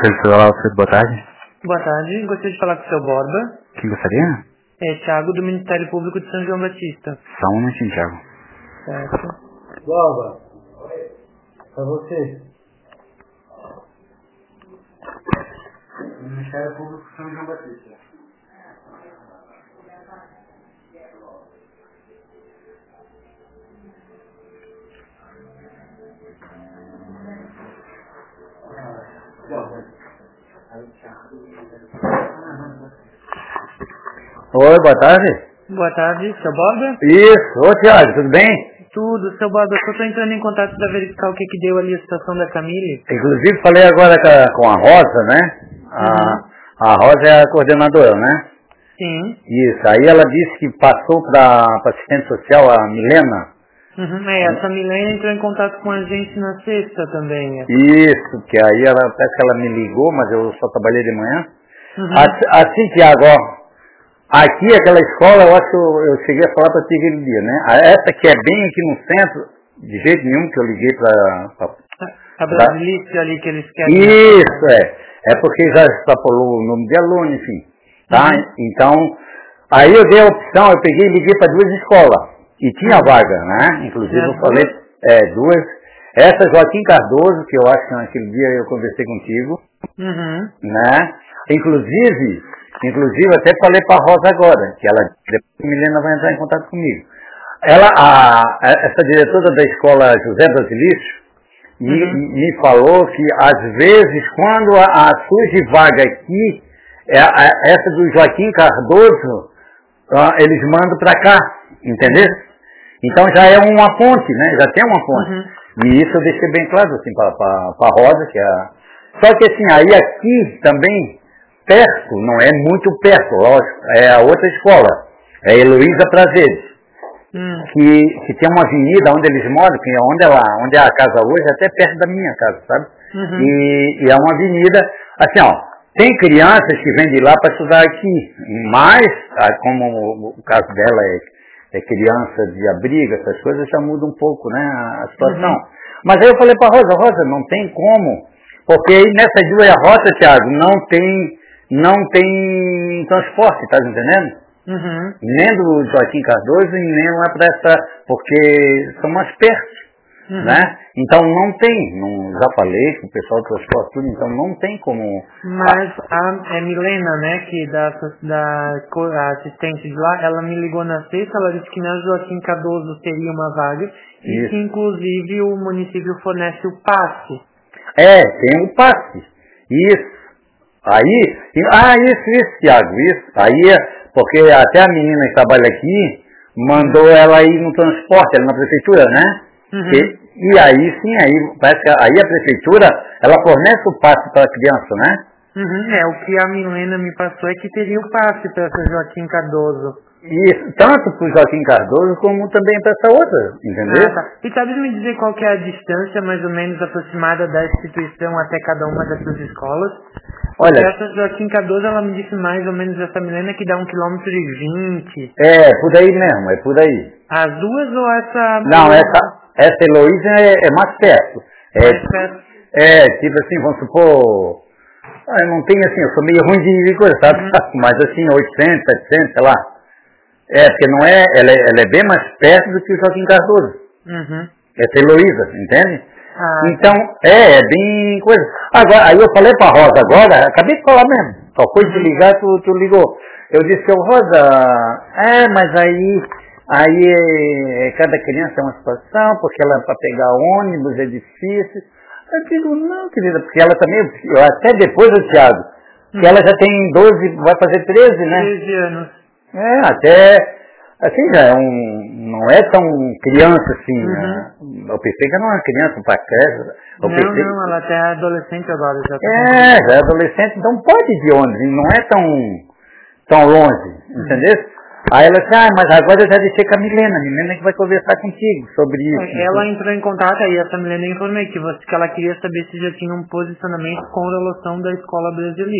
Felicidade, boa tarde. Boa tarde, gostaria de falar com o seu Borba. Quem gostaria? É Thiago, do Ministério Público de São João Batista. Só um momentinho, Thiago. Certo. Borba, pra você. Ministério Público de São João Batista. Oi, boa tarde. Boa tarde, seu Borba? Isso, ô Thiago, tudo bem? Tudo, seu Borba, eu só estou entrando em contato para verificar o que deu ali a situação da Camille. Inclusive falei agora com a Rosa, né? A Rosa é a coordenadora, né? Sim. Isso, aí ela disse que passou para assistente social, a Milena. Essa Milena entrou em contato com a gente na sexta também. Isso, que aí parece que ela me ligou, mas eu só trabalhei de manhã. Assim, Thiago, ó, aqui aquela escola, eu acho que eu cheguei a falar para ti aquele dia, né? Essa que é bem aqui no centro, de jeito nenhum que eu liguei para a Brasilícia ali que eles querem. Isso, é porque já extrapolou o nome de aluno, enfim, tá? Então, aí eu dei a opção, eu peguei e liguei para 2 escolas, e tinha vaga, né? Inclusive eu falei, 2, essa Joaquim Cardoso, que eu acho que naquele dia eu conversei contigo, né? Inclusive até falei para a Rosa agora, que ela, depois a Milena vai entrar em contato comigo. Essa diretora da escola José Brasilício me falou que às vezes quando surge vaga aqui, essa do Joaquim Cardoso, eles mandam para cá, entendeu? Então já é uma ponte, né? Já tem uma ponte. E isso eu deixei bem claro assim para a Rosa, que é só que assim, aí aqui também, perto, não é muito perto, lógico, é a outra escola, é a Heloísa Prazeres, que tem uma avenida onde eles moram, que é onde é a casa hoje, até perto da minha casa, sabe? E é uma avenida, assim, ó, tem crianças que vêm de lá para estudar aqui, mas, como o caso dela é criança de abrigo, essas coisas já muda um pouco, né, a situação. Mas aí eu falei para Rosa, não tem como, porque aí nessas 2 rotas, Thiago, não tem transporte, tá entendendo? Nem do Joaquim Cardoso e nem lá para essa, porque são mais perto, né? Então não tem, já falei com o pessoal do transporte tudo, então não tem como. Mas a Milena, né, que a assistente de lá, ela me ligou na sexta, ela disse que na Joaquim Cardoso teria uma vaga e que inclusive o município fornece o passe. Tem um passe. Isso. Isso, Thiago, isso. Aí, porque até a menina que trabalha aqui mandou ela ir no transporte, ela na prefeitura, né? E aí sim, parece que aí a prefeitura, ela fornece o passe para a criança, né? O que a Milena me passou é que teria o passe para essa Joaquim Cardoso. Isso, tanto para o Joaquim Cardoso como também para essa outra, entendeu? E sabe me dizer qual que é a distância mais ou menos aproximada da instituição até cada uma dessas escolas? Olha, essa Joaquim Cardoso, ela me disse mais ou menos, essa Milena, que dá 1,20 km. Por aí mesmo, é por aí. As duas ou essa... Não, essa Heloísa é mais perto. Mais perto. Tipo assim, vamos supor... eu não tenho assim, eu sou meio ruim de coisa, sabe? Mas assim, 800, 700, sei lá. Porque não ela é bem mais perto do que o Joaquim Cardoso. Essa Heloísa, entende? Então, é bem coisa. Agora, aí eu falei pra Rosa agora, acabei de falar mesmo. Só foi te ligar, tu ligou. Eu disse, Rosa, mas aí cada criança é uma situação, porque ela para pegar ônibus é difícil. Eu digo, não, querida, porque ela também, até depois do Thiago, que ela já tem 12, vai fazer 13, né? 13 anos. Até, assim, já não é tão criança assim, né? Eu pensei que era uma criança para creche. Não, ela até é adolescente agora. Já é adolescente, então pode ir de ônibus, não é tão longe, entendeu? Aí ela disse, mas agora eu já deixei com a Milena que vai conversar contigo sobre isso. Ela entrou em contato, aí essa Milena informei que ela queria saber se já tinha um posicionamento com relação da escola brasileira.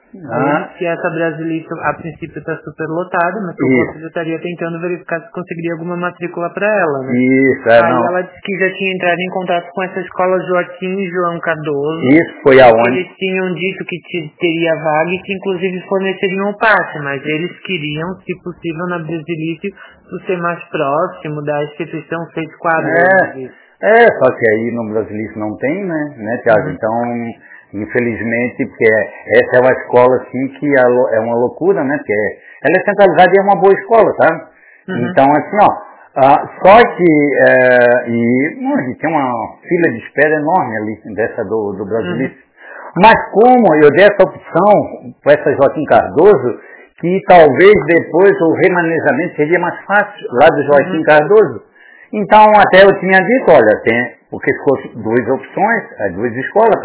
Que essa Brasilício, a princípio, está super lotada, mas que o conselho estaria tentando verificar se conseguiria alguma matrícula para ela, né? Isso, Aí não. ela disse que já tinha entrado em contato com essa escola Joaquim e João Cardoso. Isso foi aonde? Eles tinham dito que teria vaga e que inclusive forneceriam o passe, mas eles queriam, se possível, na Brasilício, por ser mais próximo da instituição, ser quadro. Só que aí no Brasilício não tem, né, Thiago? Então, infelizmente, porque essa é uma escola assim que é uma loucura, né? Porque ela é centralizada e é uma boa escola, sabe? Então, assim, só que e tem uma fila de espera enorme ali dessa do Brasilício. Mas como eu dei essa opção para essa Joaquim Cardoso, que talvez depois o remanejamento seria mais fácil lá do Joaquim Cardoso. Então até eu tinha dito, olha, porque se fosse duas opções, duas escolas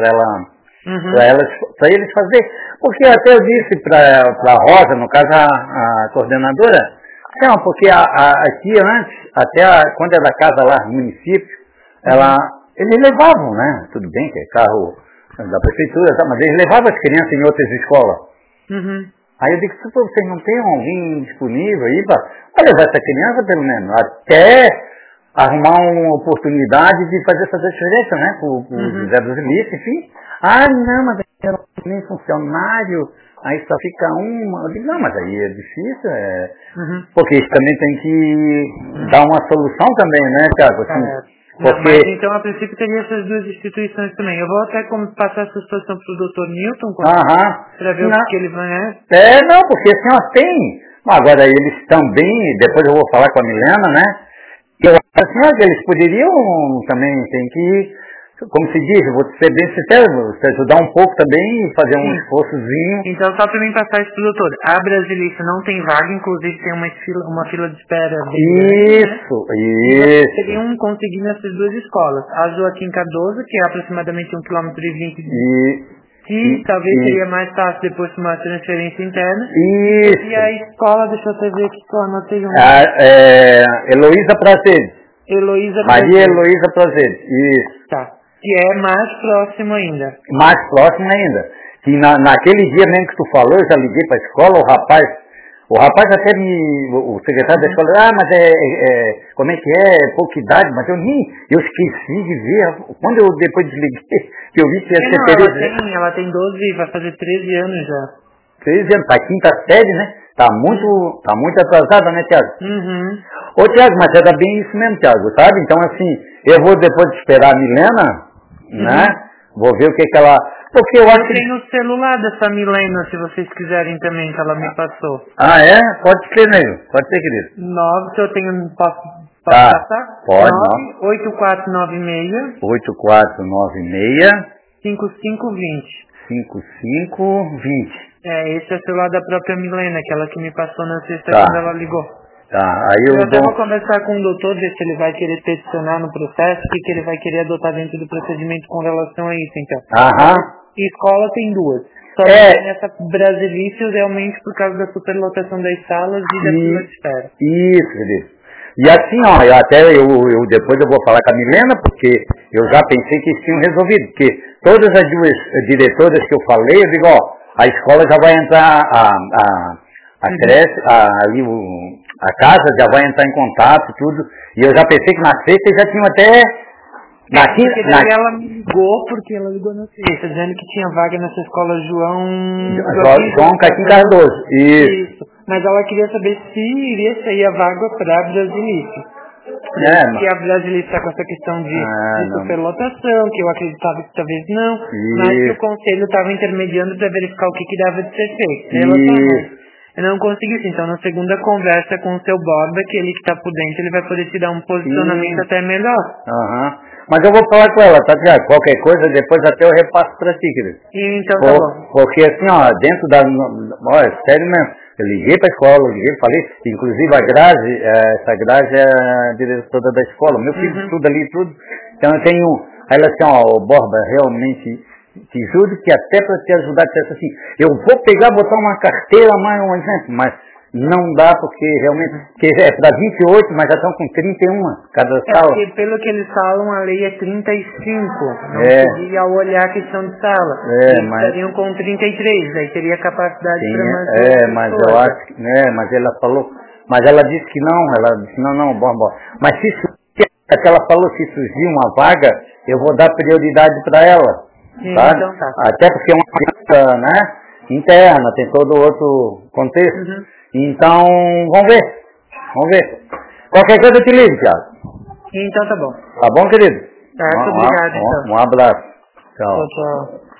para eles fazer. Porque até eu disse para a Rosa, no caso a coordenadora, não, porque aqui antes, quando era casa lá no município, eles levavam, né? Tudo bem que é carro da prefeitura, mas eles levavam as crianças em outras escolas. Aí eu digo, se vocês não têm alguém disponível aí para levar essa criança, pelo menos, até arrumar uma oportunidade de fazer essa transferência, né, para o José Brasilício, enfim. Não, mas ela nem funcionário, aí só fica uma. Eu digo, não, mas aí é difícil, porque isso também tem que dar uma solução também, né, Thiago? Assim, mas então, a princípio, teria essas duas instituições também. Eu vou até passar essa situação para o Dr. Newton, para ver o que ele vai... Não, porque assim, tem. Agora, eles também, depois eu vou falar com a Milena, né? Eu acho assim, que eles poderiam também, tem que, como se diz, eu vou ser bem sincero, se ajudar um pouco também e fazer um esforçozinho. Então, só para mim passar isso para o doutor, a Brasilícia não tem vaga, inclusive tem uma fila de espera bem grande, Isso. Seriam conseguindo essas duas escolas. A Joaquim Cardoso, que é aproximadamente 1,20 km que talvez seria mais fácil depois de uma transferência interna. Isso. E a escola, deixa eu até ver aqui que eu anotei Heloísa Prazeres. Maria Heloísa Prazeres. Isso. Tá. Que é mais próximo ainda. Mais próximo ainda. Que naquele dia mesmo que tu falou, eu já liguei para a escola, o rapaz até o secretário da escola, mas como é que é, pouca idade, mas eu esqueci de ver, quando eu depois desliguei, que eu vi que ia ser ela tem 12, vai fazer 13 anos já. 13 anos, tá quinta série, né? Tá muito atrasada, né, Thiago? Ô, Thiago, mas era bem isso mesmo, Thiago, sabe? Então, assim, eu vou depois esperar a Milena, né? Vou ver o que ela... Porque eu acho que... tem no celular dessa Milena, se vocês quiserem também, que ela me passou. Pode ser, nego. Pode ser, querido. 9, que eu tenho... Posso passar? Pode, 8496 5520. 5520. Esse é o celular da própria Milena, aquela que me passou na sexta quando ela ligou. Aí eu até vou conversar com o doutor, ver se ele vai querer peticionar no processo, o que ele vai querer adotar dentro do procedimento com relação a isso, então. Escola tem duas. Só nessa Brasilício realmente por causa da superlotação das salas e da fila de espera. Isso, querido. E assim, eu depois eu vou falar com a Milena, porque eu já pensei que eles tinham resolvido, porque todas as duas diretoras que eu falei, eu digo, a escola já vai entrar, a creche, a casa já vai entrar em contato, tudo, e eu já pensei que na sexta já tinham até... Ela me ligou, porque ela ligou na sexta, dizendo que tinha vaga nessa escola João Caquim Cardoso. Isso. Mas ela queria saber se iria sair a vaga para a Brasilício. Que a Brasilício está com essa questão de superlotação, que eu acreditava que talvez não, mas que o conselho estava intermediando para verificar o que dava de ser feito. Eu não consegui isso, então na segunda conversa com o seu Borba, que ele que está por dentro, ele vai poder te dar um posicionamento até melhor. Mas eu vou falar com ela, tá, Tiago? Qualquer coisa, depois até eu repasso pra ti, querido. Então tá bom. Porque assim, dentro da... sério mesmo, eu liguei pra escola, falei, inclusive a Grazi, essa Grazi é a diretora da escola, meu filho estuda ali e tudo, então eu tenho... Aí ela assim, Borba, realmente... Te juro que até para te ajudar, dissesse assim, eu vou botar uma carteira, mais um exemplo, mas Não dá porque realmente, porque é para 28, mas já estão com 31 cada sala. Porque pelo que eles falam, a lei é 35. Não seria olhar a questão de sala. Eles estariam com 33, aí teria capacidade para mais mas eu acho que, mas ela falou, mas ela disse que não, bom. Mas se ela falou que se surgir uma vaga, eu vou dar prioridade para ela. Sabe? Então tá. Até porque é uma coisa, né, interna, tem todo outro contexto. Então, vamos ver. Qualquer coisa eu te ligo, Thiago. Então tá bom. Tá bom, querido? Tá, obrigado então. Um abraço. Tchau. Tchau.